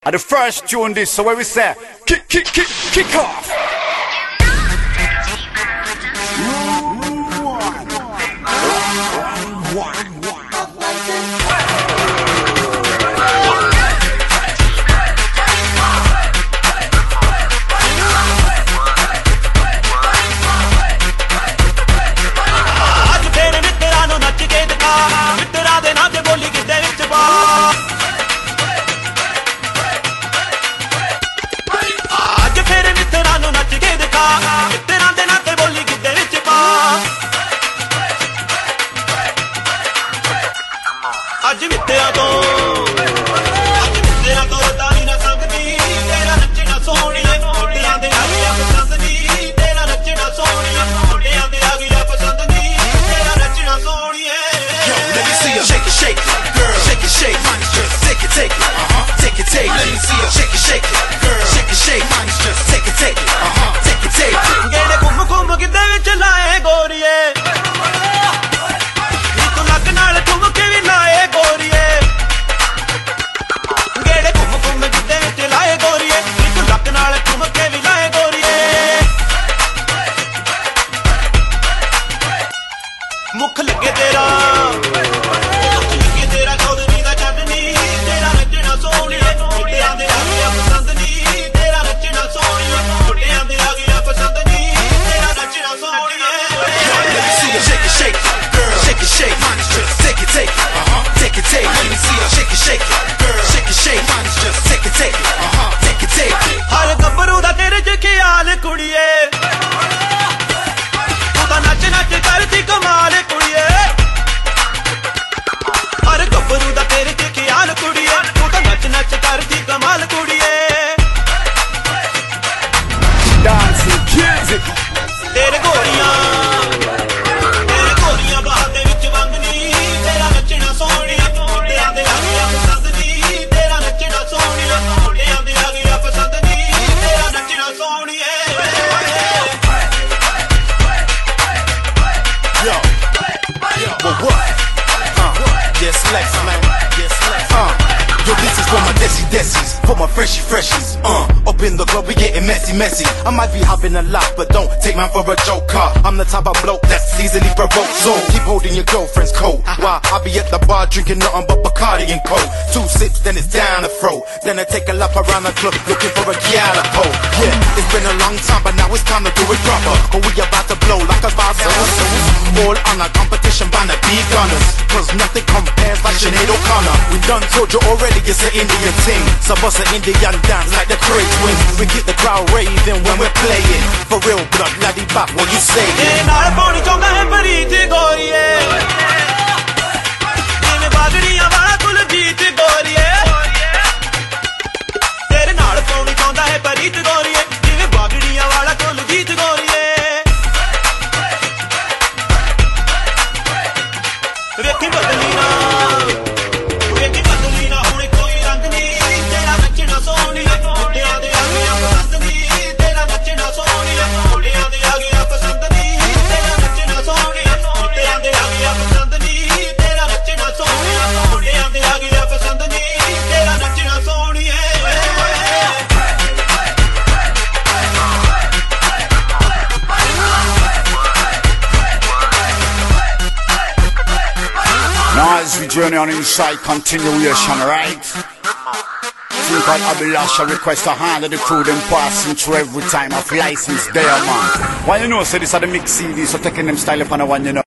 And the first tune this, so where we say, kick off. ਅੱਜ ਮਿੱਤਿਆਂ ਤੋਂ ਤਾਰੀ ਨਾ ਸੰਗਦੀ ਤੇਰਾ ਨੱਚਣਾ ਸੋਹਣੀਏ ਮੁੰਡਿਆਂ ਦੇ ਆ ਗਿਆ ਪਸੰਦ ਨਹੀਂ ਤੇਰਾ ਨੱਚਣਾ ਸੋਹਣੀਏ ਮੁੰਡਿਆਂ ਦੇ ਆ ਗਿਆ ਪਸੰਦ ਨਹੀਂ ਤੇਰਾ ਨੱਚਣਾ ਸੋਹਣੀਏ Yo, let me see you shake it, shake it, girl, shake it, shake, mine is just take it, take it, take it, take it. Let me see you shake it, shake it, girl, shake it, shake, mine is just take it, take it, take it, take it. ਗੇੜੇ ਘੁੰਮ ਕਿੱਦੇ ਵਿੱਚ ਲਾਏ ਗੋਰੀਏ ਨੀ ਤੂੰ ਨੱਕ ਨਾਲ ਠੁਮਕੇ ਵੀ ਲਾਏ ਗੋਰੀਏ ਗੇੜੇ ਘੁੰਮ ਕਿੱਦੇ ਵਿੱਚ ਲਾਏ ਗੋਰੀਏ ਨੀ ਤੂੰ ਨੱਕ ਨਾਲ ਠੁਮਕੇ ਵੀ ਲਾਏ ਗੋਰੀਏ ਮੁੱਖ ਲੱਗੇ ਤੇਰਾ ਚੌਧਰੀ ਦਾ ਚਟਨੀ ਤੇਰਾ ਨੱਚਣਾ ਸੋਹਣੀਏ ਮੁੰਡਿਆਂ ਦੇ ਆ ਗਿਆ ਪਸੰਦ ਨਹੀਂ ਤੇਰਾ ਨੱਚਣਾ ਸੋਹਣੀਏ ਮੁੰਡਿਆਂ ਦੇ ਆ ਗਿਆ ਪਸੰਦ ਨਹੀਂ ਤੇਰਾ ਨੱਚਣਾ ਸੋਹਣੀਏ Let me see you shake it, shake it, girl, shake it, shake, mine is just take it, take it, take it, take it. Let me see you shake it, shake it, girl, shake it, shake, mine is just take it, take it, take it, take it. ਹਰ ਗੱਭਰੂ ਦਾ ਤੇਰੇ 'ਚ ਖਿਆਲ ਕੁੜੀਏ ਤੂੰ ਤਾਂ ਨੱਚ ਕਰਦੀ ਕਮਾਲ ਕੁੜੀਏ ਹਰ ਗੱਭਰੂ ਦਾ ਤੇਰੇ 'ਚ ਖਿਆਲ ਕੁੜੀਏ ਤੂੰ ਤਾਂ ਨੱਚ ਕਰਦੀ ਕਮਾਲ ਕੁੜੀਏ Dancing kids. ਤੇਰੇ ਗੋਰੀਆਂ ਬਾਹਾਂ ਦੇ ਵਿੱਚ ਵੰਗਨੀ ਤੇਰਾ ਨੱਚਣਾ ਸੋਹਣੀਆ ਮੁੰਡਿਆਂ ਦੇ ਆ ਗਿਆ ਪਸੰਦ ਨਹੀਂ ਤੇਰਾ ਨੱਚਣਾ ਸੋਹਣੀਆ ਮੁੰਡਿਆਂ ਦੇ ਆ ਗਿਆ ਪਸੰਦ ਨਹੀਂ ਤੇਰਾ ਨੱਚਣਾ ਸੋਹਣੀਏ Yo, what? Yes, Lex, man. Yes, Lex. Yo, this is for my desies, for my freshies. Up in the club, we getting messy. I might be having a laugh, but don't take man for a joker. I'm the type of bloke that's easily provoked. So keep holding your girlfriend's coat. While I be at the bar drinking nothing but Bacardi and Coke. 2 sips, then it's down the throat. Then I take a lap around the club looking for a Gallipo. Yeah, it's been a long time, but now it's time to do it proper. But we about to blow like a bouncer. All on a competition bound to be gunners. Cause nothing compares like Sinead O'Connor. We done told you already it's an Indian thing. So bust an Indian dance like the Craig twins. We get the crowd raving when we're playing. For real blood, laddie back, what you say? ਤੇਰੇ ਨਾਲ ਪਾਉਣੀ ਚਾਹੁੰਦਾ ਹੈ ਪ੍ਰੀਤ ਗੋਰੀਏ ਜਿਵੇਂ ਬਾਗੜੀਆਂ ਵਾਲਾ ਕੁਲਜੀਤ ਗੋਰੀਏ ਤੇਰੇ ਨਾਲ ਪਾਉਣੀ ਚਾਹੁੰਦਾ ਹੈ ਪ੍ਰੀਤ ਗੋਰੀਏ ਜਿਵੇਂ ਬਾਗੜੀਆਂ ਵਾਲਾ ਕੁਲਜੀਤ ਗੋਰੀਏ ਵੇਖੀ ਬਦਲੀ ਨਾ ਹੁਣ ਕੋਈ ਰੰਗ ਨਹੀਂ ਤੇਰਾ ਨੱਚਣਾ ਸੋਹਣੀਏ ਮੁੰਡਿਆਂ ਦੇ ਆ ਗਿਆ ਪਸੰਦ ਨਹੀਂ ਤੇਰਾ ਨੱਚਣਾ ਸੋਹਣੀਏ ਮੁੰਡਿਆਂ ਦੇ ਆ ਗਿਆ ਪਸੰਦ ਨਹੀਂ ਤੇਰਾ ਨੱਚਣਾ ਸੋਹਣੀਏ ਮੁੰਡਿਆਂ ਦੇ ਆ ਗਿਆ ਪਸੰਦ ਨਹੀਂ ਤੇਰਾ ਨੱਚਣਾ ਸੋਹਣੀਏ ਮੁੰਡਿਆਂ ਦੇ ਆ ਗਿਆ ਪਸੰਦ ਨਹੀਂ ਤੇਰਾ ਨੱਚਣਾ ਸੋਹਣੀਏ Now as we journey on inside continuation, right? Think like Abdullah shall request a hand of the crew them passing through every time of license there, man. Why you know, so this are the mix CD, so taking them style upon the one, you know.